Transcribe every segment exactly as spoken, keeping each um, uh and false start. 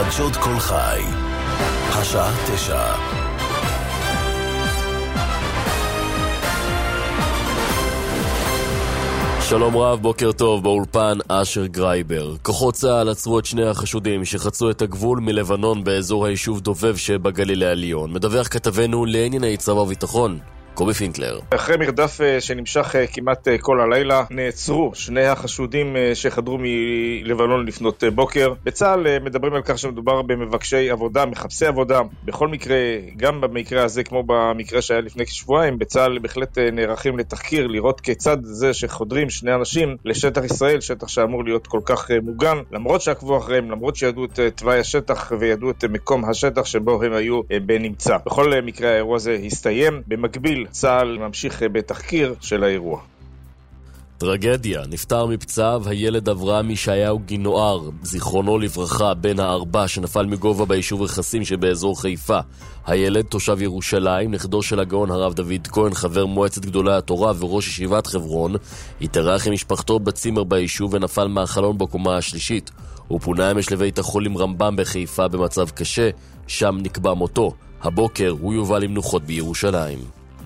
חדשות כל חי, השעה תשע. שלום רב, בוקר טוב, באולפן אשר גרייבר. כוחות צה"ל עצרו את שני החשודים שחצו את הגבול מלבנון באזור היישוב דובב שבגליל העליון. מדווח כתבנו לענייני צבא וביטחון, קובי פינקלר. אחרי מרדף שנמשך כמעט כל הלילה, נעצרו שני החשודים שחדרו מלבנון לפנות בוקר. בצה"ל מדברים על כך שמדובר במבקשי עבודה, מחפשי עבודה. בכל מקרה, גם במקרה הזה, כמו במקרה שהיה לפני כשבועיים, בצה"ל בהחלט נערכים לתחקיר, לראות כיצד זה שחודרים שני אנשים לשטח ישראל, שטח שאמור להיות כל כך מוגן, למרות שעקבו אחריהם, למרות שידעו את תוואי השטח וידעו את מקום השטח שבו הם היו בנמצא. בכל מקרה האירוע הזה הסתיים. במקביל, צה"ל ממשיך בתחקיר של האירוע. טרגדיה, נפטר מפצעיו הילד אברהם ישעיהו גינואר, זיכרונו לברכה, בן הארבע שנפל מגובה ביישוב רכסים שבאזור חיפה. הילד תושב ירושלים, נכדו של הגאון הרב דוד כהן, חבר מועצת גדולי התורה וראש ישיבת חברון, התארח עם משפחתו בצימר ביישוב ונפל מהחלון בקומה השלישית. הוא פונה אמש לבית החולים רמב"ם בחיפה במצב קשה, שם נקבע מותו. הבוקר הוא יובא למנוחות בירושלים.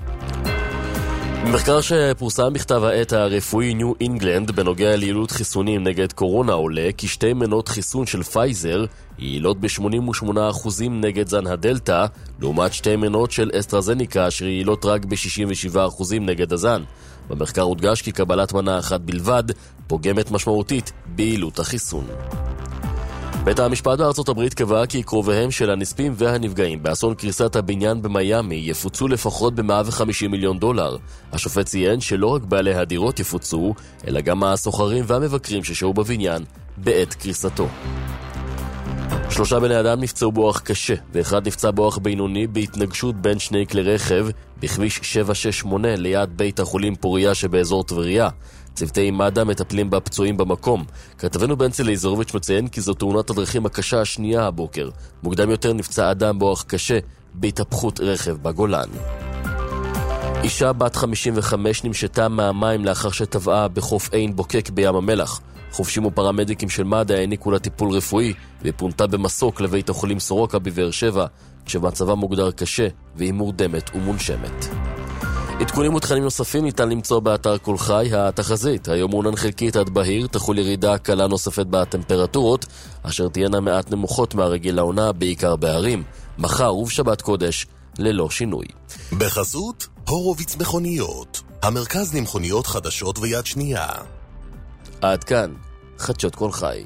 במחקר שפורסם בכתב העת הרפואי ניו אינגלנד בנוגע ליעילות חיסונים נגד קורונה עולה כי שתי מנות חיסון של פייזר יעילות ב-שמונים ושמונה אחוז נגד זן הדלטה, לעומת שתי מנות של אסטרזניקה אשר יעילות רק ב-שישים ושבעה אחוז נגד הזן. במחקר הודגש כי קבלת מנה אחת בלבד פוגמת משמעותית ביעילות החיסון. בית המשפט בארצות הברית קבע כי קרוביהם של הנספים והנפגעים באסון קריסת הבניין במיימי יפוצו לפחות ב-מאה וחמישים מיליון דולר. השופט ציין שלא רק בעלי הדירות יפוצו, אלא גם הסוחרים והמבקרים ששהו בבניין בעת קריסתו. שלושה בני אדם נפצעו באורח קשה, ואחד נפצע באורח בינוני בהתנגשות בין שני כלי רכב בכביש שבע שש שמונה ליד בית החולים פוריה שבאזור טבריה. צוותי מד"א מטפלים בפצועים במקום. כתבנו בנצי ליזרוביץ' מציין כי זו תאונת הדרכים הקשה השנייה הבוקר. מוקדם יותר נפצע אדם באורח קשה בהתהפכות רכב בגולן. אישה בת חמישים וחמש נמשתה מהמים לאחר שטבעה בחוף עין בוקק בים המלח. חובשים ופרמדיקים של מד"א העניקו לה טיפול רפואי ופונתה במסוק לבית החולים סורוקה בבאר שבע, כשמצבה מוגדר קשה והיא מורדמת ומונשמת. עדכונים ותכנים נוספים ניתן למצוא באתר כל חי. התחזית, היום מעונן חלקית עד בהיר, תחול ירידה קלה נוספת בטמפרטורות, אשר תהיינה מעט נמוכות מהרגיל לעונה, בעיקר בערים. מחר ובשבת קודש, ללא שינוי. בחסות הורוביץ מכוניות, המרכז למכוניות חדשות ויד שנייה. עד כאן, חדשות כל חי.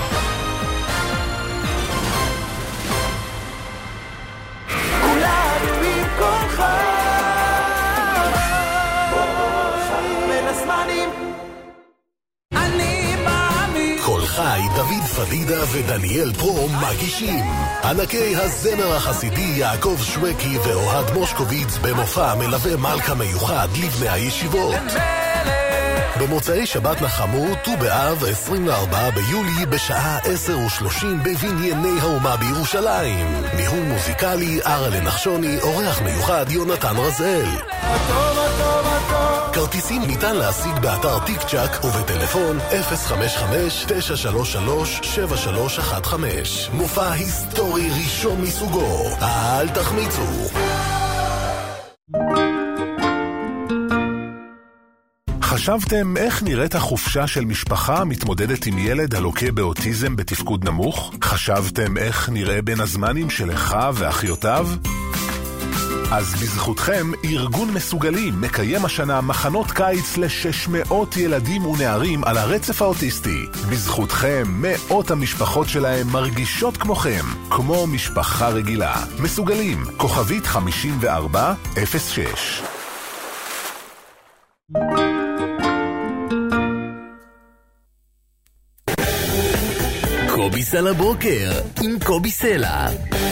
חי, דוד פדידה ודניאל פרום מגישים ענקי הזמר החסידי יעקב שווקי ואוהד מושקוביץ במופע מלווה מלכה מיוחד לבני הישיבות. במוצאי שבת נחמו ט"ו באב עשרים וארבעה ביולי בשעה עשר ושלושים בבנייני האומה בירושלים. ניהול מוזיקלי ארלה נחשוני, אורח מיוחד יונתן רזאל. כרטיסים ניתן להשיג באתר טיק צ'ק ובטלפון אפס חמש חמש תשע שלוש שלוש שבע שלוש אחת חמש. מופע היסטורי ראשון מסוגו, אל תחמיצו. חשבתם איך נראית החופשה של משפחה מתמודדת עם ילד הלוקה באוטיזם בתפקוד נמוך? חשבתם איך נראה בין הזמנים שלך ואחיותיו? אז בזכותכם, ארגון מסוגלים מקיים השנה מחנות קיץ ל-שש מאות ילדים ונערים על הרצף האוטיסטי. בזכותכם, מאות המשפחות שלהם מרגישות כמוכם, כמו משפחה רגילה. מסוגלים, כוכבית חמישים וארבע אפס שש. קובי סלע בוקר עם קובי סלע.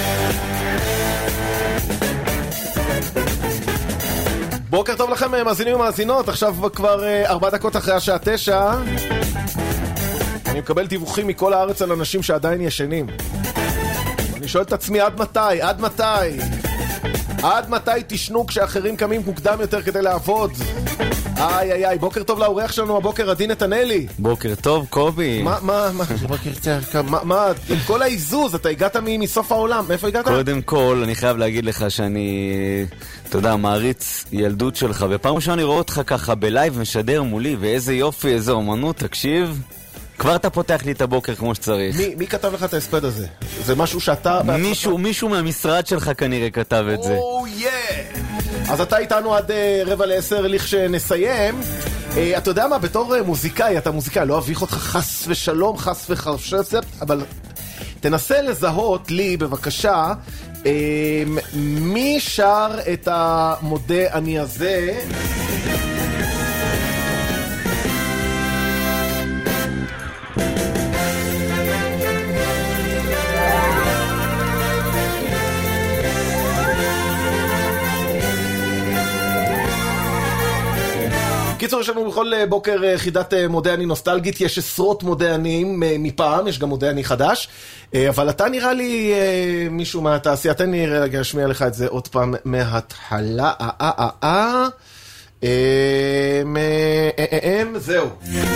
בוקר טוב לכם מאזינים ומאזינות, עכשיו כבר ארבע דקות אחרי השעה תשע. אני מקבל דיווחים מכל הארץ על אנשים שעדיין ישנים. אני שואל את עצמי עד מתי, עד מתי? עד מתי תשנו כשאחרים קמים מוקדם יותר כדי לעבוד? איי איי איי, בוקר טוב לאורח שלנו הבוקר, עדי נתנאלי. בוקר טוב, קובי. מה, מה, מה, בוקר טוב, מה, מה, עם כל האיזוז, אתה הגעת מסוף העולם, מאיפה הגעת? קודם כל, אני חייב להגיד לך שאני, אתה יודע, מעריץ ילדות שלך, ופעם ראשונה אני רואה אותך ככה בלייב משדר מולי, ואיזה יופי, איזה אומנות, תקשיב. כבר אתה פותח לי את הבוקר כמו שצריך. מי, מי כתב לך את ההספד הזה? זה משהו שאתה... מישהו, מישהו מהמשרד שלך כנראה כתב את זה. או יא! אז אתה איתנו עד uh, רבע לעשר לכשנסיים. Uh, אתה יודע מה, בתור uh, מוזיקאי, אתה מוזיקאי, לא אביך אותך חס ושלום, חס וחרשת, אבל תנסה לזהות לי בבקשה uh, מי שר את המודה אני הזה. קיצור, יש לנו בכל בוקר חידת מודה אני נוסטלגית, יש עשרות מודה עניים מפעם, יש גם מודה אני חדש, אבל אתה נראה לי מישהו מהתעשייה, תן לי רגע להשמיע לך את זה עוד פעם מההתחלה, אה אה אה אה זהו.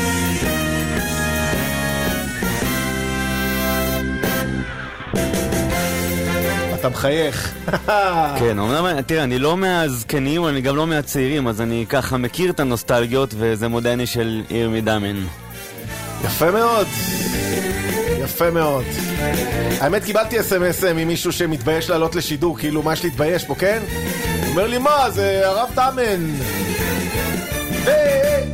אתה מחייך. כן, אומנם, תראה, אני לא מהזקנים, אני גם לא מהצעירים, אז אני ככה מכיר את הנוסטלגיות, וזה מודה אני של עיר מדמן. יפה מאוד. יפה מאוד. האמת, קיבלתי אס אם אס ממישהו שמתבייש לעלות לשידור, כאילו, מה יש להתבייש פה, כן? הוא אומר לי, מה, זה הרב דמן. היי!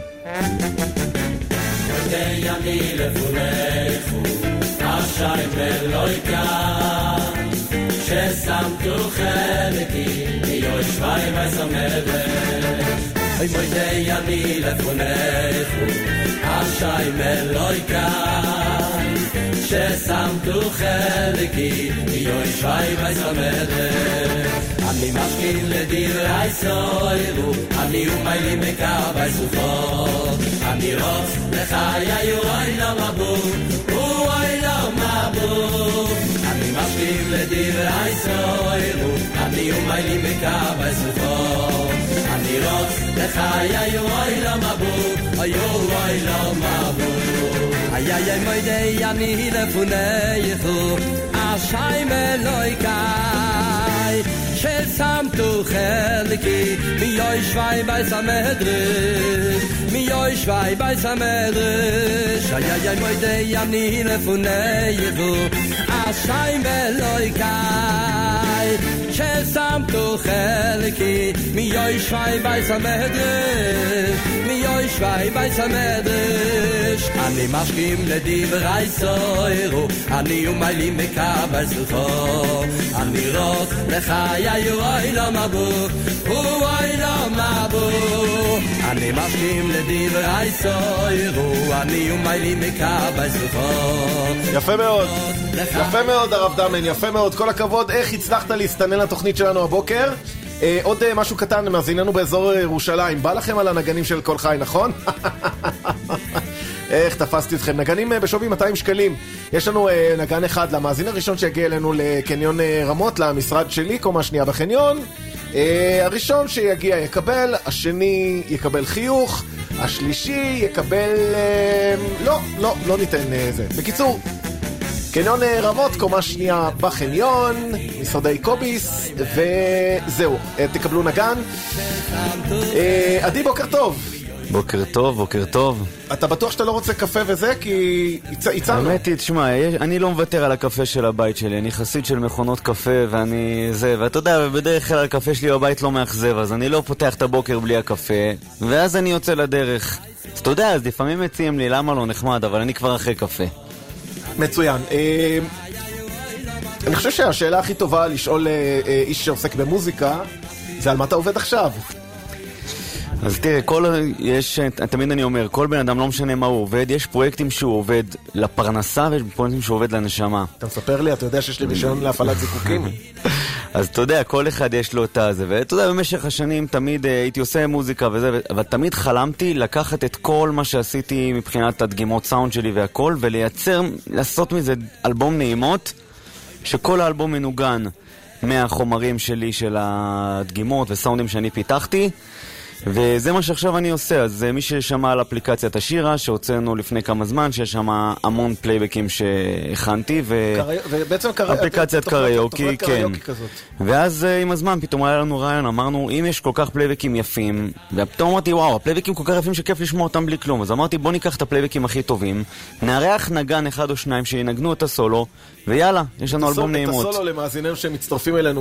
מודה אני לפונך, השי ולויקה, ששמתו חלקי, מיושבי וסמדש. מודה אני לפונך, השי ולויקה, ששמתו חלקי, מיושבי וסמדש. אני משכין לדירי סוירו, אני ומיילי מקרבי סופות. אני רוץ לחיי אוי לא מבוא, אוי לא מבוא. אני משכין לדירי סוירו, אני ומיילי מקרבי סופות. אני רוץ לחיי אוי לא מבוא, אוי לא מבוא. איי איי מוידי אני לפונך, השי מלויקאי, ששמתו חלקי, מיוי שווי בייס המדרש, מיוי שווי בייס המדרש. איי איי איי מוידי אני לפונך, השי מלויקאי, ששמתו חלקי, מיוי שווי בייס המדרש, מיוי שווי בייס המדרש. אני משכים לדברי סוירו, אני ומיילי מקבל סופו. אני רוץ לחיי אוי לא מבוא, אוי לא מבוא. אני משכים לדברי סוירו, אני ומיילי מקבל סופו. יפה מאוד, יפה מאוד הרב דמן, יפה מאוד, כל הכבוד. איך הצלחת להסתנן לתוכנית שלנו הבוקר? אה, עוד אה, משהו קטן, מאזיננו באזור ירושלים, בא לכם על הנגנים של כל חי, נכון? איך תפסתי אתכם, נגנים אה, בשווי מאתיים שקלים. יש לנו אה, נגן אחד למאזין הראשון שהגיע אלינו לקניון אה, רמות, למשרד שלי, קומה שנייה בחניון. אה, הראשון שיגיע יקבל, השני יקבל חיוך, השלישי יקבל אה, לא, לא, לא ניתן אה, זה. בקיצור, קניון רמות, קומה שנייה בחניון, משרדי קוביס, וזהו, תקבלו נגן. עדי, בוקר טוב. בוקר טוב, בוקר טוב. אתה בטוח שאתה לא רוצה קפה וזה? כי הצענו. האמת היא, תשמע, אני לא מוותר על הקפה של הבית שלי, אני חסיד של מכונות קפה ואני זה, ואתה יודע, בדרך כלל הקפה שלי בבית לא מאכזב, אז אני לא פותח את הבוקר בלי הקפה, ואז אני יוצא לדרך. אז אתה יודע, אז לפעמים מציעים לי למה לא נחמד, אבל אני כבר אחרי קפה. מצוין. אני חושב שהשאלה הכי טובה לשאול איש שעוסק במוזיקה זה על מה אתה עובד עכשיו. אז תראה, כל, יש, תמיד אני אומר, כל בן אדם לא משנה מה הוא עובד, יש פרויקטים שהוא עובד לפרנסה ויש פרויקטים שהוא עובד לנשמה. אתה מספר לי, אתה יודע שיש לי רישיון להפעלת זיקוקים? אז אתה יודע, כל אחד יש לו את הזה, ואתה יודע, במשך השנים תמיד הייתי עושה מוזיקה וזה, אבל תמיד חלמתי לקחת את כל מה שעשיתי מבחינת הדגימות סאונד שלי והכל, ולייצר, לעשות מזה אלבום נעימות, שכל האלבום מנוגן. מהחומרים שלי של הדגימות וסאונדים שאני פיתחתי, וזה מה שעכשיו אני עושה. אז מי ששמע על אפליקציית השירה שהוצאנו לפני כמה זמן, שיש שם המון פלייבקים שהכנתי, ובעצם אפליקציית קריוקי, כן. ואז עם הזמן פתאום היה לנו רעיון, אמרנו, אם יש כל כך פלייבקים יפים, ופתאום אמרתי, וואו, הפלייבקים כל כך יפים שכיף לשמוע אותם בלי כלום. אז אמרתי, בוא ניקח את הפלייבקים הכי טובים, נארח נגן אחד או שניים שינגנו את הסולו, ויאללה, יש לנו אלבום נעימות. את הסולו למאזינים שמצטרפים אלינו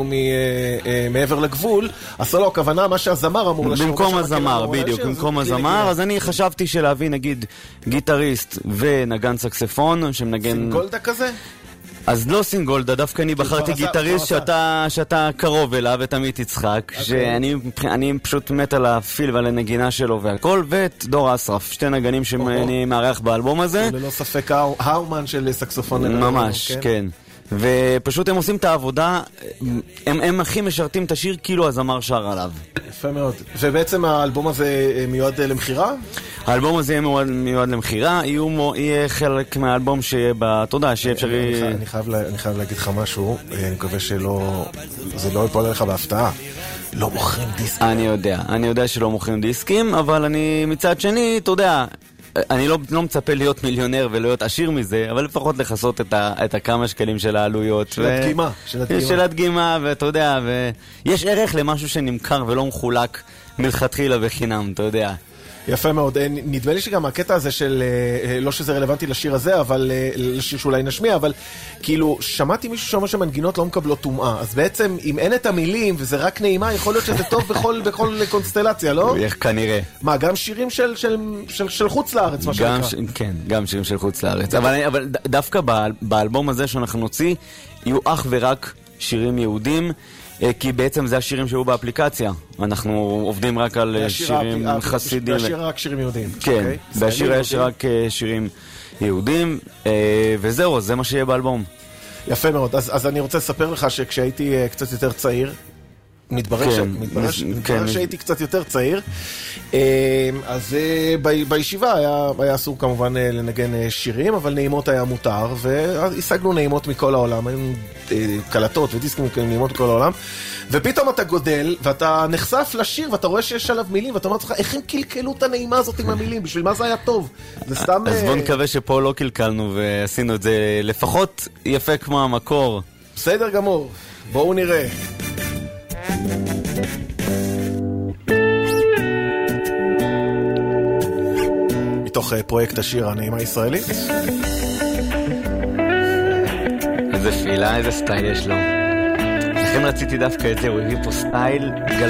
מעבר לגבול, הסולו הכוונה מה שהזמר אמור לשיר. במקום הזמר, בדיוק, במקום הזמר. אז אני חשבתי שלהביא נגיד גיטריסט ונגן סקספון שמנגן... סינגולדה כזה? אז לא סינגולדה, דווקא אני בחרתי גיטריסט שאתה קרוב אליו, את עמית יצחק, שאני פשוט מת על הפיל ועל הנגינה שלו והכל, ואת דור אסרף, שתי נגנים שאני מארח באלבום הזה. ללא ספק האומן של סקסופון. ממש, כן. ופשוט הם עושים את העבודה, הם, הם הכי משרתים את השיר כאילו הזמר שר עליו. יפה מאוד. ובעצם האלבום הזה מיועד למחירה? האלבום הזה יהיה מיועד, מיועד למחירה, יהיה חלק מהאלבום שיהיה בתודה, שיהיה אפשרי... אני, אני, חייב, אני חייב להגיד לך משהו, אני מקווה שלא... זה לא יפול עליך בהפתעה. לא מוכרים דיסקים. אני יודע, אני יודע שלא מוכרים דיסקים, אבל אני מצד שני, אתה יודע... אני לא, לא מצפה להיות מיליונר ולהיות עשיר מזה, אבל לפחות לחסות את, ה, את הכמה שקלים של העלויות. של ו... הדגימה. של הדגימה. של הדגימה, ואתה יודע, ויש ערך למשהו שנמכר ולא מחולק מלכתחילה בחינם, אתה יודע. יפה מאוד. נדמה לי שגם הקטע הזה של, לא שזה רלוונטי לשיר הזה, אבל לשיר שאולי נשמיע, אבל כאילו, שמעתי מישהו שאומר שמנגינות לא מקבלות טומאה, אז בעצם, אם אין את המילים וזה רק נעימה, יכול להיות שזה טוב בכל, בכל קונסטלציה, לא? איך כנראה. מה, גם שירים של, של, של, של חוץ לארץ, מה שנקרא? ש... כן, גם שירים של חוץ לארץ. אבל, אבל דווקא באלבום הזה שאנחנו נוציא, יהיו אך ורק שירים יהודים, כי בעצם זה השירים שהיו באפליקציה. אנחנו עובדים רק על שירים חסידים. והשיר רק שירים יהודים. כן, והשיר יש רק שירים יהודים, וזהו, זה מה שיהיה באלבום. יפה מאוד. אז, אז אני רוצה לספר לך שכשהייתי קצת יותר צעיר, מתברר, כן, ש... מתברר, ש... מתברר כן. שהייתי קצת יותר צעיר, אז בישיבה היה, היה אסור כמובן לנגן שירים, אבל נעימות היה מותר, והשגנו נעימות מכל העולם, היו קלטות ודיסקים נעימות מכל העולם, ופתאום אתה גודל, ואתה נחשף לשיר, ואתה רואה שיש עליו מילים, ואתה אומר לך, איך הם קלקלו את הנעימה הזאת עם המילים, בשביל מה זה היה טוב? זה סתם... אז בוא נקווה שפה לא קלקלנו, ועשינו את זה לפחות יפה כמו המקור. בסדר גמור, בואו נראה. מתוך פרויקט השיר הנעימה הישראלית. איזה פילה, איזה סטייל יש לו. לכן רציתי דווקא את זה, הוא הביא פה סטייל גל...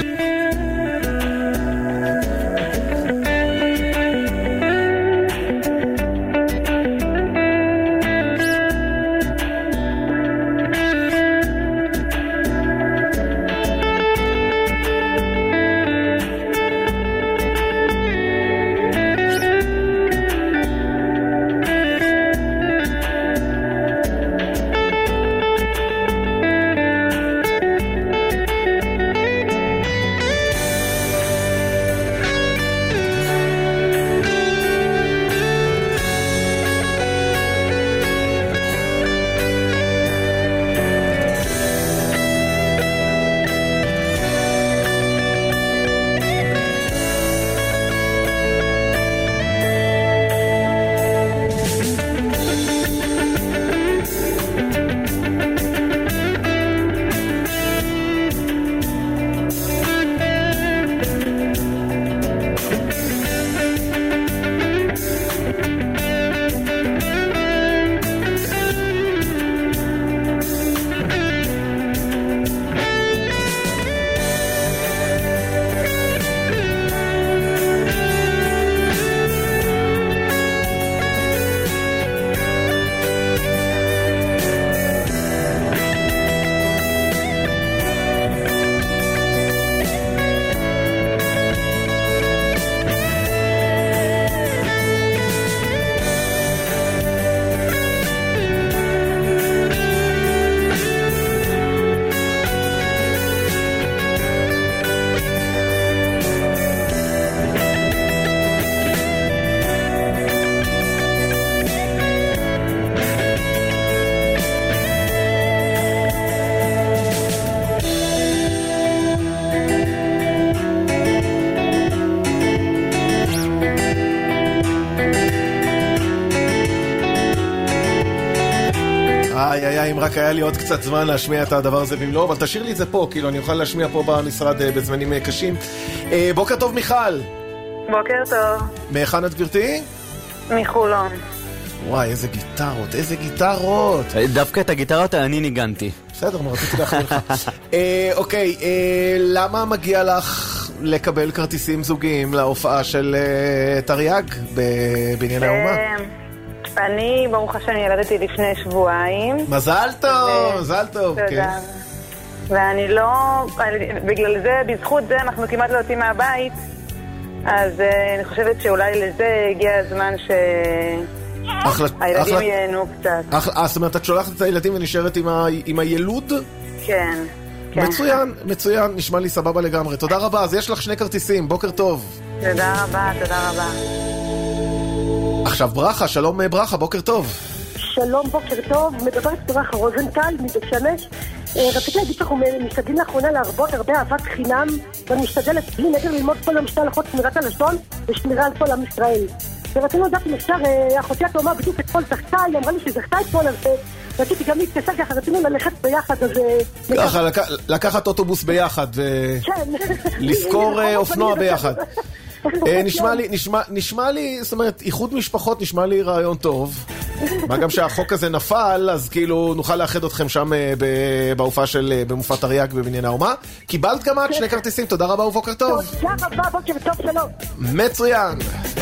איי, איי, אם רק היה לי עוד קצת זמן להשמיע את הדבר הזה במלוא, אבל תשאיר לי את זה פה, כאילו אני אוכל להשמיע פה במשרד בזמנים קשים. בוקר טוב, מיכל. בוקר טוב. מהיכן את, גברתי? מחולון. וואי, איזה גיטרות, איזה גיטרות. דווקא את הגיטרות אני ניגנתי. בסדר, רציתי להחמיא לך. אוקיי, למה מגיע לך לקבל כרטיסים זוגיים להופעה של תרי"ג בבניין האומה? אני, ברוך השם, ילדתי לפני שבועיים. מזל טוב, מזל טוב. תודה. ואני לא, בגלל זה, בזכות זה, אנחנו כמעט לא יוצאים מהבית, אז אני חושבת שאולי לזה הגיע הזמן ש... הילדים ייהנו קצת. זאת אומרת, את שולחת את הילדים ונשארת עם הילוד? כן. מצוין, מצוין, נשמע לי סבבה לגמרי. תודה רבה, אז יש לך שני כרטיסים, בוקר טוב. תודה רבה, תודה רבה. עכשיו ברכה, שלום ברכה, בוקר טוב. שלום, בוקר טוב, מדברת ברכה רוזנטל מבית שמש. רציתי להגיד שאנחנו משתדלים לאחרונה להרבות הרבה אהבת חינם, ואני משתדלת בלי נדר ללמוד כל המשתה הלכות שמירת הלשון ושמירה על כל עם ישראל. ורצינו לדעת אם אפשר, אחותי התאומה בדיוק אתמול זכתה, היא אמרה לי שזכתה אתמול, אז רציתי גם להתקשר ככה, רצינו ללכת ביחד, אז... ככה, לקחת אוטובוס ביחד, ולזכור אופנוע ביחד. נשמע לי, נשמע, נשמע לי, זאת אומרת, איחוד משפחות נשמע לי רעיון טוב. מה גם שהחוק הזה נפל, אז כאילו נוכל לאחד אתכם שם בהופעה של, במופע תרי"ג בבניין האומה. קיבלת גם את שני כרטיסים, תודה רבה ובוקר טוב. תודה רבה, בוקר טוב, שלום. מצוין.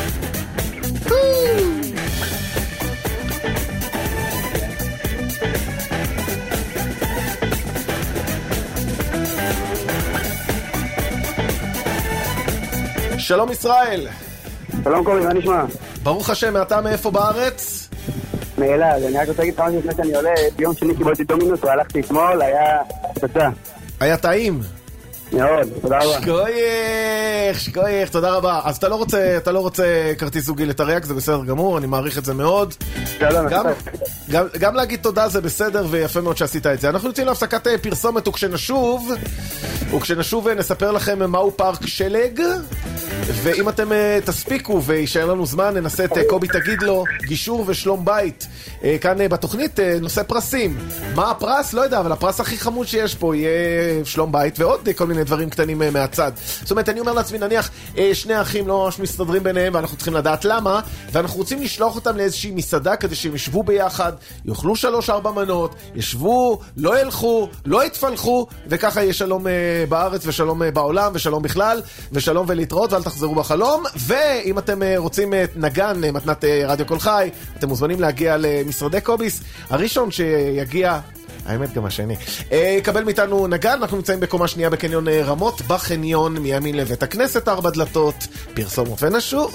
שלום ישראל. שלום קובי, מה נשמע? ברוך השם, אתה מאיפה בארץ? מאלעד, אני רק רוצה להגיד כמה לפני שאני עולה, ביום שני קיבלתי דומינוס והלכתי אתמול, היה תוצאה. היה טעים? מאוד, תודה רבה. שכוייך, שכוייך, תודה רבה. אז אתה לא רוצה, אתה לא רוצה כרטיס זוגי לתרי"ג, זה בסדר גמור, אני מעריך את זה מאוד. שלום, גם, גם, גם להגיד תודה זה בסדר ויפה מאוד שעשית את זה. אנחנו יוצאים להפסקת פרסומת וכשנשוב, וכשנשוב נספר לכם מהו פארק שלג, ואם אתם תספיקו וישאר לנו זמן, ננסה את קובי תגיד לו, גישור ושלום בית. כאן בתוכנית נושא פרסים. מה הפרס? לא יודע, אבל הפרס הכי חמוד שיש פה יהיה שלום בית ועוד כל מיני דברים קטנים מהצד. זאת אומרת, אני אומר לעצמי, נניח שני אחים לא ממש מסתדרים ביניהם ואנחנו צריכים לדעת למה, ואנחנו רוצים לשלוח אותם לאיזושהי מסעדה כדי שהם ישבו ביחד, יאכלו שלוש ארבע מנות, ישבו, לא ילכו, לא יתפלחו, וככה יהיה שלום בארץ ושלום בעולם ושלום בכלל, ושלום ולהתראות ואל תחזרו בחלום. ואם אתם רוצים נגן מתנת רדיו כל חי, אתם מוזמנים להגיע למשרדי קוביס. הראשון שיגיע, האמת גם השני, קבל מאיתנו נגן. אנחנו נמצאים בקומה שנייה בקניון רמות, בחניון מימין לבית הכנסת, ארבע דלתות, פרסום ונשו.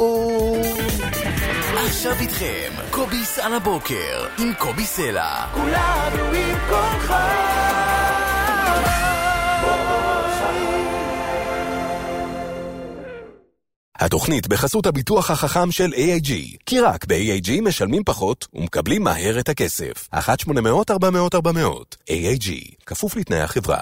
עכשיו איתכם קוביס על הבוקר עם קובי סלע. כולנו עם כל חי. התוכנית בחסות הביטוח החכם של איי איי ג'י, כי רק ב-איי איי ג'י משלמים פחות ומקבלים מהר את הכסף. אחת שמונה מאות ארבע מאות ארבע מאות. איי איי ג'י, כפוף לתנאי החברה.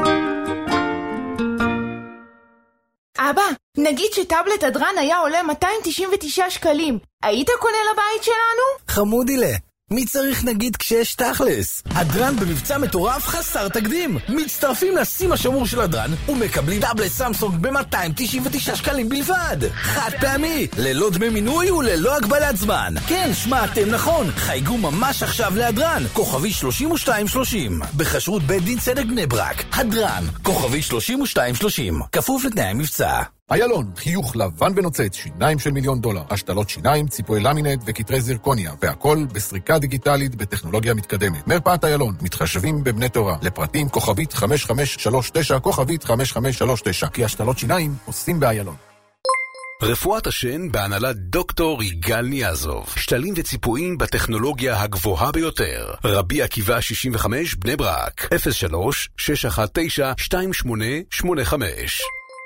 אבא, נגיד שטאבלט הדרן היה עולה מאתיים תשעים ותשעה שקלים. היית קונה לבית שלנו? חמודילה, מי צריך נגיד כשיש תכלס? הדרן במבצע מטורף חסר תקדים. מצטרפים לסים השמור של הדרן ומקבלים טאבלט סמסונג ב-מאתיים תשעים ותשעה שקלים בלבד. חד פעמי, ללא דמי מינוי וללא הגבלת זמן. כן, שמעתם נכון, חייגו ממש עכשיו להדרן, כוכבי שלושים ושתיים שלושים. בחשרות בית דין צדק בני ברק. הדרן, כוכבי שלושים ושתיים שלושים. כפוף לתנאי המבצע. איילון, חיוך לבן ונוצץ, שיניים של מיליון דולר, השתלות שיניים, ציפוי למינט וכתרי זירקוניה, והכל בסריקה דיגיטלית בטכנולוגיה מתקדמת. מרפאת איילון, מתחשבים בבני תורה, לפרטים כוכבית חמש חמש שלוש תשע, כוכבית חמש חמש שלוש תשע, כי השתלות שיניים עושים באיילון. רפואת השן בהנהלת דוקטור יגאל ניאזוב. שתלים וציפויים בטכנולוגיה הגבוהה ביותר. רבי עקיבא שישים וחמש בני ברק, אפס שלוש שש אחת תשע שתיים שמונה שמונה חמש.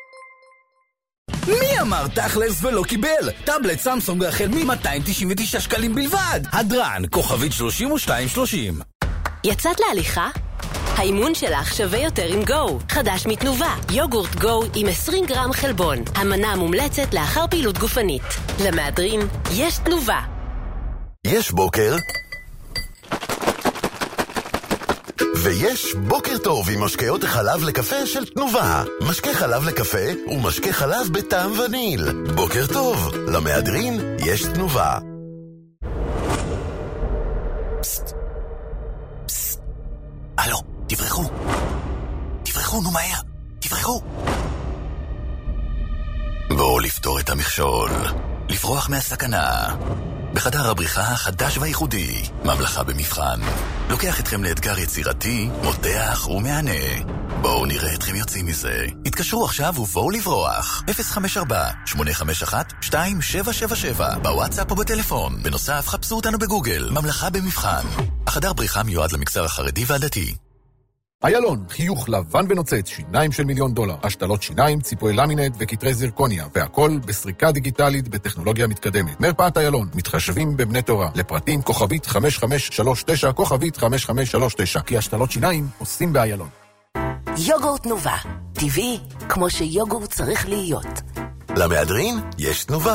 מי אמר תכלס ולא קיבל? טאבלט סמסונג החל מ-מאתיים תשעים ותשעה שקלים בלבד. הדרן, כוכבית שלושים ושתיים שלושים. יצאת להליכה? האימון שלך שווה יותר עם גו. חדש מתנובה, יוגורט גו עם עשרים גרם חלבון. המנה מומלצת לאחר פעילות גופנית. למאדרים, יש תנובה. יש בוקר ויש בוקר טוב עם משקאות החלב לקפה של תנובה. משקה חלב לקפה ומשקה חלב בטעם וניל. בוקר טוב, למהדרין יש תנובה. פסט. פסט. הלו, תברחו. תברחו, נו מהר. תברחו. בואו לפתור את המכשול. לברוח מהסכנה. בחדר הבריחה החדש והייחודי, ממלכה במבחן. לוקח אתכם לאתגר יצירתי, מותח ומענה. בואו נראה אתכם יוצאים מזה. התקשרו עכשיו ובואו לברוח. אפס חמש ארבע שמונה חמש אחת שתיים שבע שבע שבע בוואטסאפ או בטלפון. בנוסף, חפשו אותנו בגוגל. ממלכה במבחן. החדר בריחה מיועד למגזר החרדי והדתי. איילון, חיוך לבן ונוצץ, שיניים של מיליון דולר, השתלות שיניים, ציפוי למינט וכתרי זירקוניה, והכל בסריקה דיגיטלית בטכנולוגיה מתקדמת. מרפאת איילון, מתחשבים בבני תורה, לפרטים כוכבית חמש חמש שלוש תשע, כוכבית חמש חמש שלוש תשע, כי השתלות שיניים עושים באיילון. יוגורט תנובה, טבעי, כמו שיוגורט צריך להיות. למהדרין יש תנובה.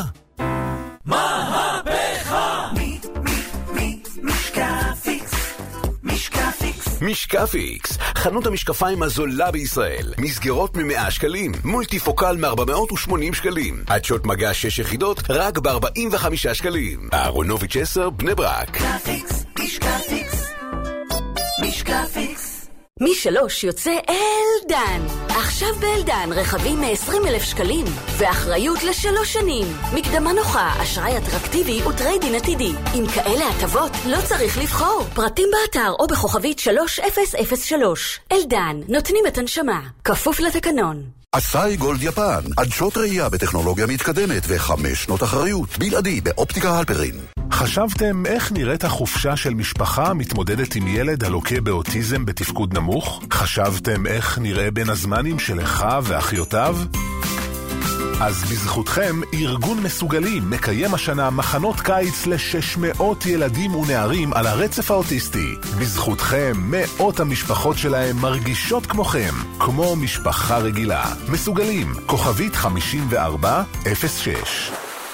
מהפכה! מי, מי, מי, משקפיקס, משקפיקס. משקפיקס, חנות המשקפיים הזולה בישראל. מסגרות מ-מאה שקלים, מולטיפוקל מ-ארבע מאות ושמונים שקלים. עדשות מגע שש יחידות, רק ב-ארבעים וחמישה שקלים. אהרונוביץ' עשר, בני ברק. משקפיקס, משקפיקס, משקפיקס. משלוש יוצא אלדן. עכשיו באלדן רכבים מ-עשרים אלף שקלים ואחריות לשלוש שנים. מקדמה נוחה, אשראי אטרקטיבי וטריידין עתידי. עם כאלה הטבות לא צריך לבחור. פרטים באתר או בכוכבית שלוש אפס אפס שלוש. אלדן, נותנים את הנשמה. כפוף לתקנון. אסאי גולד יפן, עדשות ראייה בטכנולוגיה מתקדמת וחמש שנות אחריות, בלעדי באופטיקה הלפרין. חשבתם איך נראית החופשה של משפחה מתמודדת עם ילד הלוקה באוטיזם בתפקוד נמוך? חשבתם איך נראה בין הזמנים שלך ואחיותיו? אז בזכותכם, ארגון מסוגלים מקיים השנה מחנות קיץ ל-שש מאות ילדים ונערים על הרצף האוטיסטי. בזכותכם, מאות המשפחות שלהם מרגישות כמוכם, כמו משפחה רגילה. מסוגלים, כוכבית חמישים וארבע אפס שש.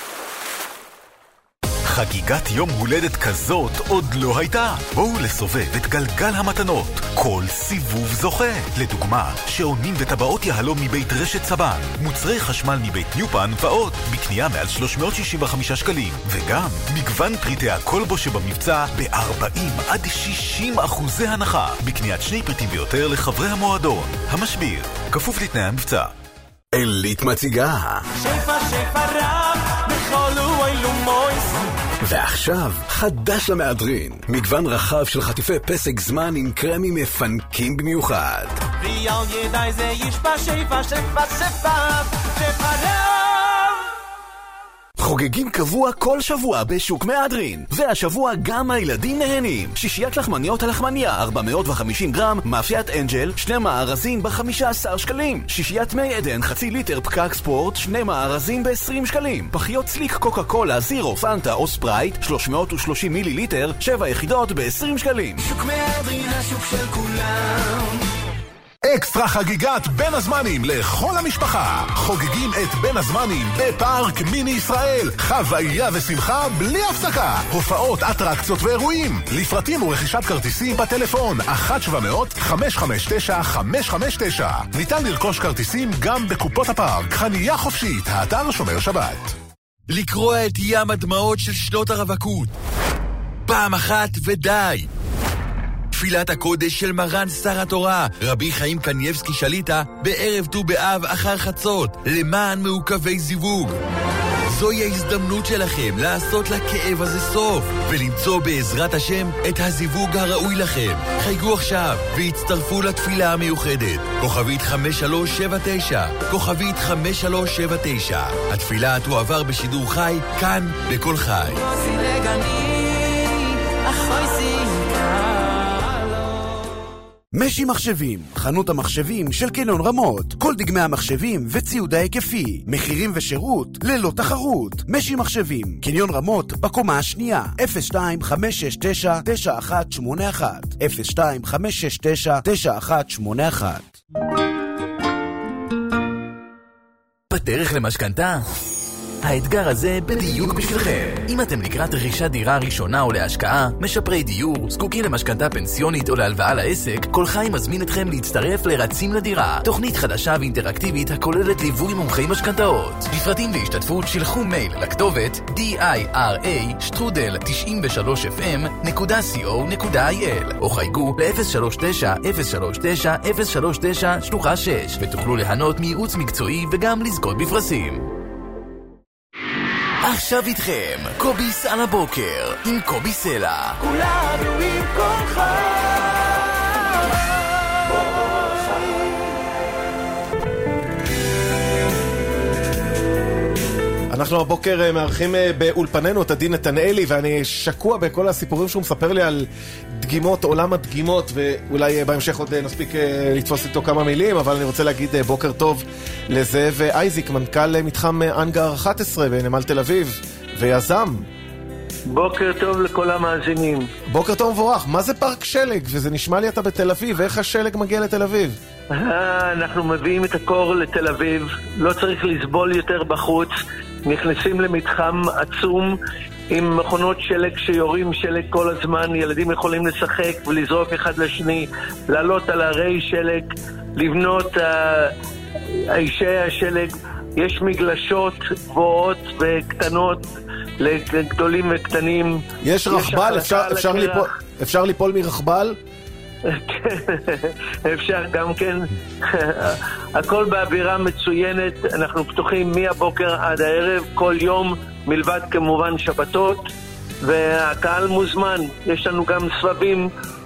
חגיגת יום הולדת כזאת עוד לא הייתה. בואו לסובב את גלגל המתנות. כל סיבוב זוכה. לדוגמה, שעונים וטבעות יהלום מבית רשת סבן, מוצרי חשמל מבית ניופן ועוד, בקנייה מעל שלוש מאות שישים וחמישה שקלים. וגם מגוון פריטי הקולבו שבמבצע ב-ארבעים עד שישים אחוזי הנחה, בקניית שני פריטים ויותר לחברי המועדון. המשביר, כפוף לתנאי המבצע. אלית מציגה. שפע שפע רב, בכל אילו מויס. ועכשיו, חדש למהדרין. מגוון רחב של חטיפי פסק זמן עם קרמים מפנקים במיוחד. ויאל ידעי זה ישפע שפע שפע שפע שפע רב. חוגגים קבוע כל שבוע בשוק מהדרין. והשבוע גם הילדים נהנים. שישיית לחמניות הלחמניה ארבע מאות וחמישים גרם, מאפיית אנג'ל, שני מארזים ב-חמישה עשר שקלים. שישיית מי עדן חצי ליטר פקק ספורט, שני מארזים ב-עשרים שקלים. פחיות סליק קוקה קולה, זירו, פנטה או ספרייט, שלוש מאות ושלושים מילי ליטר, שבע יחידות ב-עשרים שקלים. שוק מהדרין, השוק של כולם. אקסטרה חגיגת בין הזמנים לכל המשפחה. חוגגים את בין הזמנים בפארק מיני ישראל. חוויה ושמחה בלי הפסקה. הופעות, אטרקציות ואירועים. לפרטים ורכישת כרטיסים בטלפון אחת שבע מאות חמש חמש תשע חמש חמש תשע. ניתן לרכוש כרטיסים גם בקופות הפארק. חנייה חופשית, האתר שומר שבת. לקרוא את ים הדמעות של שנות הרווקות. פעם אחת ודי. תפילת הקודש של מרן שר התורה, רבי חיים קניבסקי שליטה, בערב ט"ו באב אחר חצות, למען מעוכבי זיווג. זוהי ההזדמנות שלכם לעשות לכאב הזה סוף, ולמצוא בעזרת השם את הזיווג הראוי לכם. חייגו עכשיו והצטרפו לתפילה המיוחדת. כוכבית חמש שלוש שבע תשע, כוכבית חמש שלוש שבע תשע. התפילה תועבר בשידור חי, כאן בכל חי. משי מחשבים, חנות המחשבים של קניון רמות. כל דגמי המחשבים וציוד ההיקפי, מחירים ושירות ללא תחרות. משי מחשבים, קניון רמות בקומה השנייה. אפס שתיים חמש שש תשע תשע אחת שמונה אחת, אפס שתיים חמש שש תשע תשע אחת שמונה אחת. בדרך למשכנתה? האתגר הזה בדיוק בשבילכם. אם אתם לקראת רכישת דירה ראשונה או להשקעה, משפרי דיור, זקוקים למשכנתה פנסיונית או להלוואה לעסק, כל חי מזמין אתכם להצטרף לרצים לדירה. תוכנית חדשה ואינטראקטיבית הכוללת ליווי מומחי משכנתאות. לפרטים והשתתפות שילחו מייל לכתובת די איי אר איי שטרודל תשעים ושלוש אף אם נקודה קו נקודה איי אל או חייגו ל-אפס שלוש תשע אפס שלוש תשע אפס שלוש תשע שלוחה שש ותוכלו ליהנות מייעוץ מקצועי וגם לזכות בפרסים. עכשיו איתכם, קוביס על הבוקר, עם קובי סלע. כולנו עם כל אנחנו הבוקר מארחים באולפנינו את עדי נתנאלי, ואני שקוע בכל הסיפורים שהוא מספר לי על דגימות, עולם הדגימות, ואולי בהמשך עוד נספיק לתפוס איתו כמה מילים, אבל אני רוצה להגיד בוקר טוב לזאב אייזיק, מנכ"ל מתחם אנגר אחת עשרה בנמל תל אביב, ויזם. בוקר טוב לכל המאזינים. בוקר טוב מבורך. מה זה פארק שלג? וזה נשמע לי אתה בתל אביב, ואיך השלג מגיע לתל אביב? אנחנו מביאים את הקור לתל אביב, לא צריך לסבול יותר בחוץ, נכנסים למתחם עצום עם מכונות שלג שיורים שלג כל הזמן, ילדים יכולים לשחק ולזרוק אחד לשני, לעלות על הרי שלג, לבנות אישי השלג, יש מגלשות גבוהות וקטנות לגדולים וקטנים. יש רכבל, אפשר, אפשר, ליפול, אפשר ליפול מרכבל? אפשר גם כן. הכל באווירה מצוינת, אנחנו פתוחים מהבוקר עד הערב כל יום, מלבד כמובן שבתות, והקהל מוזמן. יש לנו גם סבבים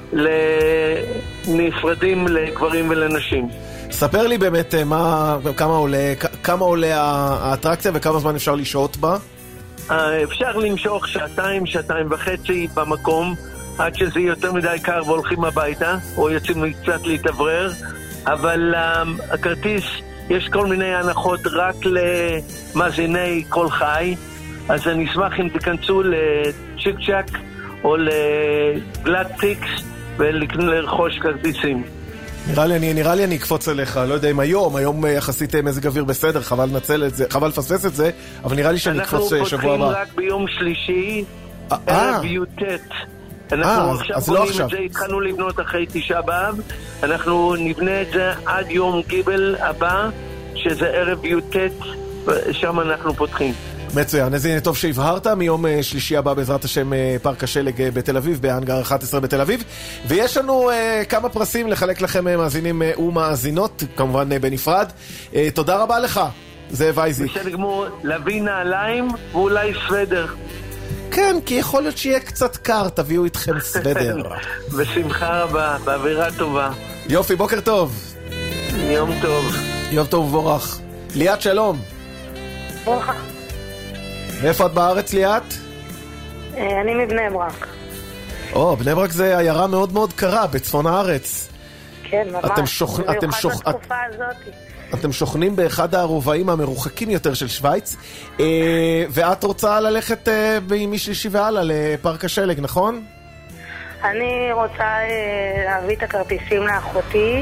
נפרדים לגברים ולנשים. ספר לי באמת מה, כמה עולה, כמה עולה האטרקציה וכמה זמן אפשר לשהות בה? אפשר למשוך שעתיים, שעתיים וחצי במקום, עד שזה יותר מדי קר והולכים הביתה, או יוצאים קצת להתאוורר, אבל um, הכרטיס, יש כל מיני הנחות רק למאזיני כל חי, אז אני אשמח אם תיכנסו לצ'יק צ'ק או לגלאט טיקס ולרכוש כרטיסים. נראה לי, אני, נראה לי אני אקפוץ אליך, לא יודע אם היום, היום יחסית מזג אוויר בסדר, חבל לנצל את זה, חבל לפספס את זה, אבל נראה לי שאני אקפוץ שבוע הבא. אנחנו פותחים רק ביום שלישי, ערב י"ט. אנחנו עכשיו בונים את זה, התחלנו לבנות אחרי תשעה באב, אנחנו נבנה את זה עד יום גיבל הבא, שזה ערב י"ט, שם אנחנו פותחים. מצוין, אז הנה טוב שהבהרת, מיום שלישי הבא בעזרת השם פארק השלג בתל אביב, באנגר אחת עשרה בתל אביב, ויש לנו uh, כמה פרסים לחלק לכם מאזינים uh, ומאזינות, כמובן uh, בנפרד. Uh, תודה רבה לך, זאב אייזיק. בסדר גמור, להביא נעליים ואולי סוודר. כן, כי יכול להיות שיהיה קצת קר, תביאו איתכם סוודר. בשמחה רבה, באווירה טובה. יופי, בוקר טוב. יום טוב. יום טוב ובורך. ליאת, שלום. ברכה. מאיפה את בארץ, ליאת? אני מבני ברק. או, בני ברק זה עיירה מאוד מאוד קרה, בצפון הארץ. כן, ממש. אתם שוכ... אתם שוכ... בתקופה הזאת. אתם שוכנים באחד הרובעים המרוחקים יותר של שוויץ, אה, ואת רוצה ללכת אה, משלישי והלאה לפארק השלג, נכון? אני רוצה אה, להביא את הכרטיסים לאחותי,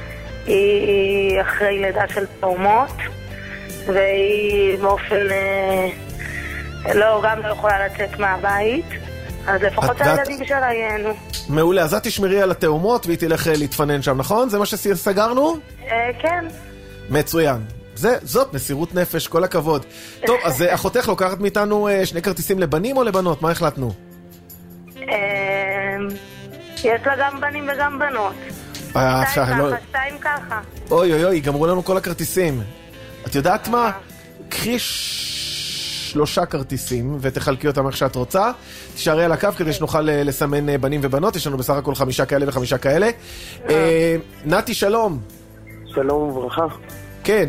היא אחרי לידה של תאומות, והיא באופן, אה, לא, גם לא יכולה לצאת מהבית, אז לפחות הילדים שלה ייהנו. מעולה, אז את תשמרי על התאומות והיא תלך להתפנן שם, נכון? זה מה שסגרנו? אה, כן. מצוין. זה, זאת מסירות נפש, כל הכבוד. טוב, אז אחותך לוקחת מאיתנו שני כרטיסים לבנים או לבנות? מה החלטנו? יש לה גם בנים וגם בנות. שתיים ככה, שתיים ככה. אוי אוי אוי, גמרו לנו כל הכרטיסים. את יודעת מה? קחי שלושה כרטיסים ותחלקי אותם איך שאת רוצה. תשארי על הקו כדי שנוכל לסמן בנים ובנות. יש לנו בסך הכל חמישה כאלה וחמישה כאלה. נתי, שלום. שלום וברכה. כן.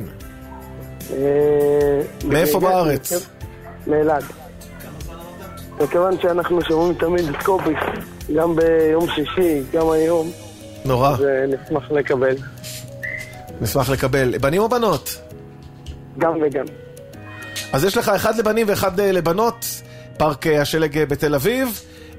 מאיפה בארץ? מאלעד. וכיוון שאנחנו שומעים תמיד את קוביס, גם ביום שישי, גם היום. נורא. אז נשמח לקבל. נשמח לקבל. בנים או בנות? גם וגם. אז יש לך אחד לבנים ואחד לבנות, פארק השלג בתל אביב.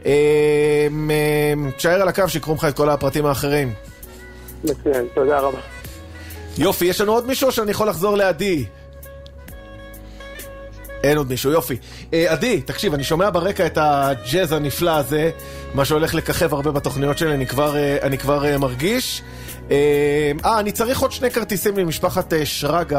תשאר על הקו שיקרו לך את כל הפרטים האחרים. מצוין, תודה רבה. יופי, יש לנו עוד מישהו שאני יכול לחזור לעדי? אין עוד מישהו, יופי. עדי, תקשיב, אני שומע ברקע את הג'אז הנפלא הזה, מה שהולך לככב הרבה בתוכניות שלי, אני כבר, אני כבר מרגיש. אה, אני צריך עוד שני כרטיסים למשפחת שרגא.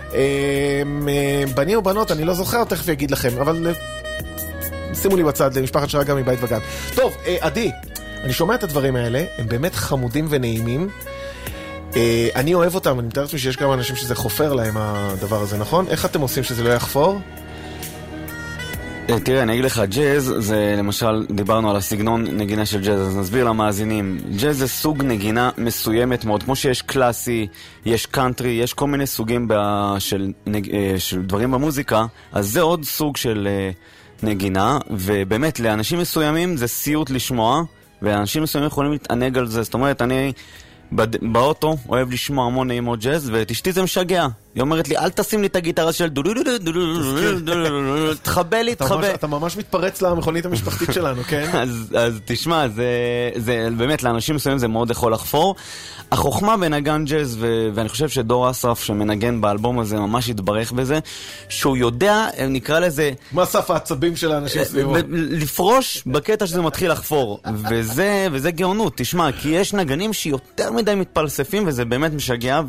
בנים או בנות, אני לא זוכר, תכף יגיד לכם, אבל שימו לי בצד למשפחת שרגא מבית וגן. טוב, עדי, אני שומע את הדברים האלה, הם באמת חמודים ונעימים. אני אוהב אותם, אני מתאר לעצמי שיש כמה אנשים שזה חופר להם הדבר הזה, נכון? איך אתם עושים שזה לא יחפור? תראה, אני אגיד לך, ג'אז זה למשל, דיברנו על הסגנון נגינה של ג'אז, אז נסביר למאזינים. ג'אז זה סוג נגינה מסוימת מאוד, כמו שיש קלאסי, יש קאנטרי, יש כל מיני סוגים של, של דברים במוזיקה, אז זה עוד סוג של נגינה, ובאמת לאנשים מסוימים זה סיוט לשמוע, ואנשים מסוימים יכולים להתענג על זה. זאת אומרת, אני באוטו אוהב לשמוע המון נעימות ג'אז, ותשתי זה משגע. היא אומרת לי, אל תשים לי את הגיטרה של דו דו דו דו דו דו, תחבא לי, תחבא. אתה ממש מתפרץ למכונית המשפחתית שלנו, כן? אז תשמע, זה באמת, לאנשים מסוימים זה מאוד יכול לחפור. החוכמה בנגן ג'אז, ואני חושב שדור אסרף שמנגן באלבום הזה ממש התברך בזה, שהוא יודע, נקרא לזה... מה סף העצבים של האנשים סביבו? לפרוש בקטע שזה מתחיל לחפור. וזה גאונות, תשמע, כי יש נגנים שיותר מדי מתפלספים, וזה באמת משגע,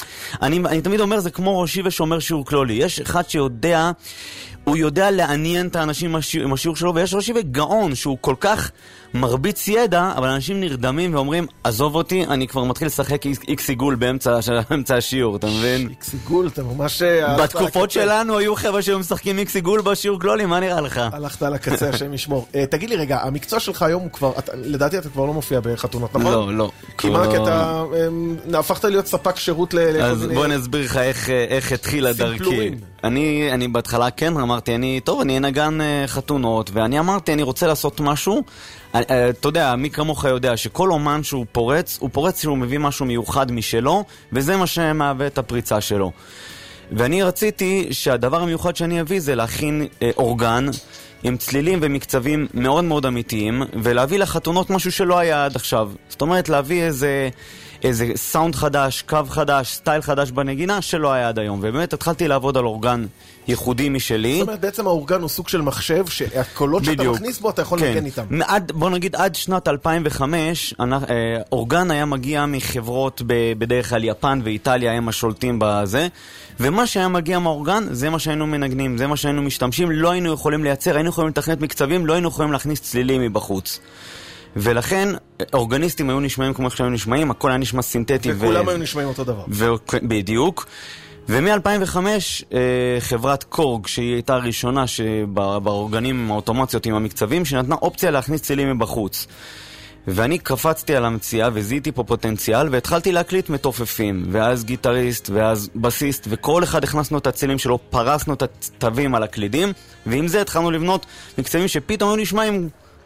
ואני תמיד אומר, זה כמו ראשי ושומר שיעור כלולי. יש אחד שיודע, הוא יודע לעניין את האנשים עם השיעור שלו, ויש ראשי וגאון שהוא כל כך מרביץ ידע, אבל אנשים נרדמים ואומרים, עזוב אותי, אני כבר מתחיל לשחק איקס עיגול באמצע השיעור, אתה מבין? איקס עיגול, אתה ממש... בתקופות שלנו היו חבר'ה שהיו משחקים איקס עיגול בשיעור כלולי, מה נראה לך? הלכת על הקצה, השם ישמור. תגיד לי רגע, המקצוע שלך היום הוא כבר, לדעתי אתה כבר לא מופיע בחתונות, נכון? לא, לא. כי מה, כי אתה הפכת להיות ספק שירות ל... אז בוא נסביר לך איך התחילה דרכי. אני, אני בהתחלה כן אמרתי, אני, טוב, אני נגן חתונות, ואני אמרתי, אני רוצה לעשות משהו. אתה יודע, מי כמוך יודע שכל אומן שהוא פורץ, הוא פורץ שהוא מביא משהו מיוחד משלו, וזה מה שמהווה את הפריצה שלו. ואני רציתי שהדבר המיוחד שאני אביא זה להכין אה, אורגן עם צלילים ומקצבים מאוד מאוד אמיתיים, ולהביא לחתונות משהו שלא היה עד עכשיו. זאת אומרת, להביא איזה... איזה סאונד חדש, קו חדש, סטייל חדש בנגינה שלא היה עד היום. ובאמת התחלתי לעבוד על אורגן ייחודי משלי. זאת אומרת, בעצם האורגן הוא סוג של מחשב, שהקולות שאתה מכניס בו אתה יכול כן. לנגן איתם. עד, בוא נגיד, עד שנת אלפיים וחמש, אורגן היה מגיע מחברות בדרך כלל יפן ואיטליה, הם השולטים בזה. ומה שהיה מגיע מהאורגן, זה מה שהיינו מנגנים, זה מה שהיינו משתמשים, לא היינו יכולים לייצר, היינו יכולים לתכנת מקצבים, לא היינו יכולים להכניס צלילים מבחוץ. ולכן אורגניסטים היו נשמעים כמו איך שהיו נשמעים, הכל היה נשמע סינתטי. וכולם ו... היו נשמעים אותו דבר. ו... בדיוק. ומ-אלפיים וחמש חברת קורג, שהיא הייתה הראשונה שבאורגנים האוטומציות עם המקצבים, שנתנה אופציה להכניס צלילים מבחוץ. ואני קפצתי על המציאה וזיהיתי פה פוטנציאל, והתחלתי להקליט מתופפים, ואז גיטריסט, ואז בסיסט, וכל אחד הכנסנו את הצלילים שלו, פרסנו את התווים על הקלידים, ועם זה התחלנו לבנות מקצבים שפתאום היו נשמעים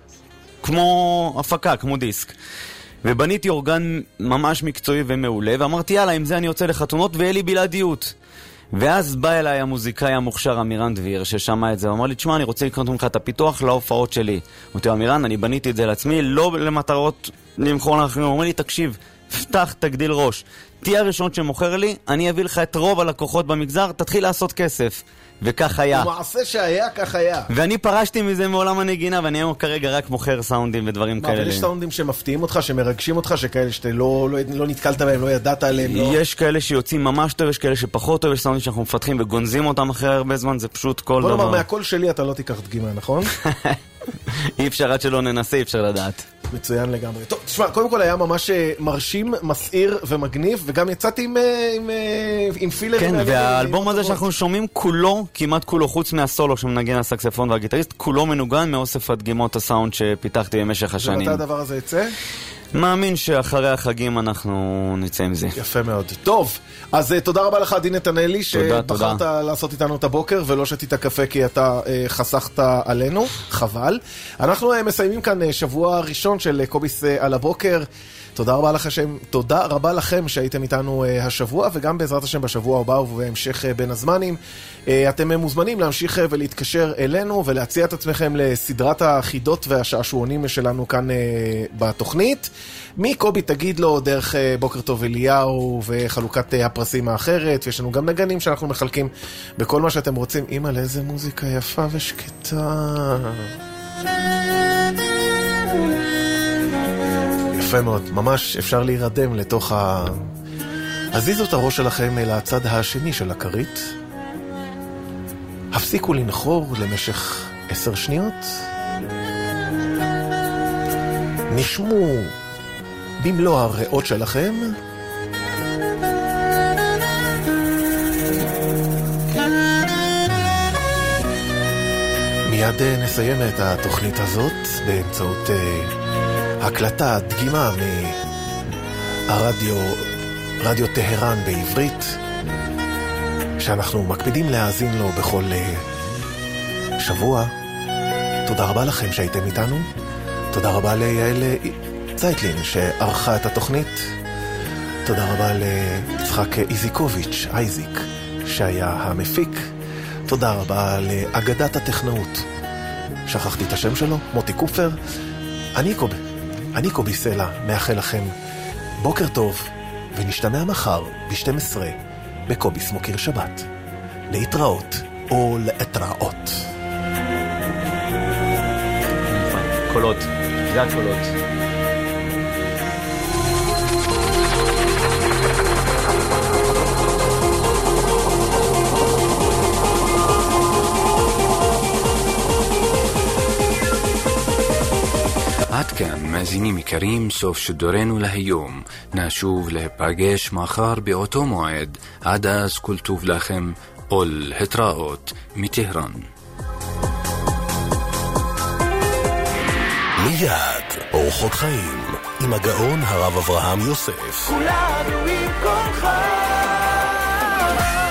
כמו הפקה, כמו דיסק. ובניתי אורגן ממש מקצועי ומעולה, ואמרתי, יאללה, עם זה אני יוצא לחתונות ואין לי בלעדיות. ואז בא אליי המוזיקאי המוכשר אמירן דביר, ששמע את זה, ואמר לי, תשמע, אני רוצה לקנות ממך את הפיתוח להופעות שלי. אמרתי, אמירן, אני בניתי את זה לעצמי, לא למטרות למכור לאחרים. הוא אומר לי, תקשיב, פתח, תגדיל ראש. תהיה הראשון שמוכר לי, אני אביא לך את רוב הלקוחות במגזר, תתחיל לעשות כסף. וכך היה. ומעשה שהיה, כך היה. ואני פרשתי מזה מעולם הנגינה, ואני היום כרגע רק מוכר סאונדים ודברים כאלה. אבל יש סאונדים שמפתיעים אותך, שמרגשים אותך, שכאלה שאתה לא, לא, לא נתקלת בהם, לא ידעת עליהם. לא... יש כאלה שיוצאים ממש טוב, יש כאלה שפחות טוב, יש סאונדים שאנחנו מפתחים וגונזים אותם אחרי הרבה זמן, זה פשוט כל דבר. בוא נאמר, מהקול שלי אתה לא תיקח דגימה, נכון? אי אפשר עד שלא ננסה, אי אפשר לדעת. מצוין לגמרי. טוב, תשמע, קודם כל היה ממש מרשים, מסעיר ומגניב, וגם יצאתי עם, עם, עם פילר. כן, והאלבום הזה שאנחנו שומעים כולו, כמעט כולו, חוץ מהסולו שמנגן הסקספון והגיטריסט, כולו מנוגן מאוסף הדגימות הסאונד שפיתחתי במשך השנים. ומתי הדבר הזה יצא? מאמין שאחרי החגים אנחנו נצא עם זה. יפה מאוד. טוב, אז תודה רבה לך עדי נתנאלי שבחרת לעשות איתנו את הבוקר ולא שתית קפה כי אתה חסכת עלינו, חבל. אנחנו מסיימים כאן שבוע ראשון של קוביס על הבוקר תודה רבה לכם, תודה רבה לכם שהייתם איתנו השבוע, וגם בעזרת השם בשבוע הבא ובהמשך בין הזמנים. אתם מוזמנים להמשיך ולהתקשר אלינו ולהציע את עצמכם לסדרת החידות והשעשועונים שלנו כאן בתוכנית. מקובי תגיד לו דרך בוקר טוב אליהו וחלוקת הפרסים האחרת, ויש לנו גם נגנים שאנחנו מחלקים בכל מה שאתם רוצים. אמא, לאיזה מוזיקה יפה ושקטה. יפה מאוד, ממש אפשר להירדם לתוך ה... הזיזו את הראש שלכם אל הצד השני של הכרית. הפסיקו לנחור למשך עשר שניות. נשמו במלוא הריאות שלכם. מיד נסיים את התוכנית הזאת באמצעות הקלטה, דגימה מהרדיו, רדיו טהרן בעברית, שאנחנו מקפידים להאזין לו בכל שבוע. תודה רבה לכם שהייתם איתנו. תודה רבה ליעל צייטלין שערכה את התוכנית. תודה רבה ליצחק איזיקוביץ', אייזיק, שהיה המפיק. תודה רבה לאגדת הטכנאות, שכחתי את השם שלו, מוטי קופר. אני קובי, אני קובי סלע, מאחל לכם בוקר טוב, ונשתמע מחר ב-שתים עשרה בקובי סמוקיר שבת. להתראות או להתראות. קולות, זה הקולות. עד כאן, מאזינים יקרים, סוף שדורנו להיום. נשוב להיפגש מחר באותו מועד. עד אז כל טוב לכם, אול התראות מטהרן. מיד, אורחות חיים, עם הגאון הרב אברהם יוסף. כולנו עם כל חיים.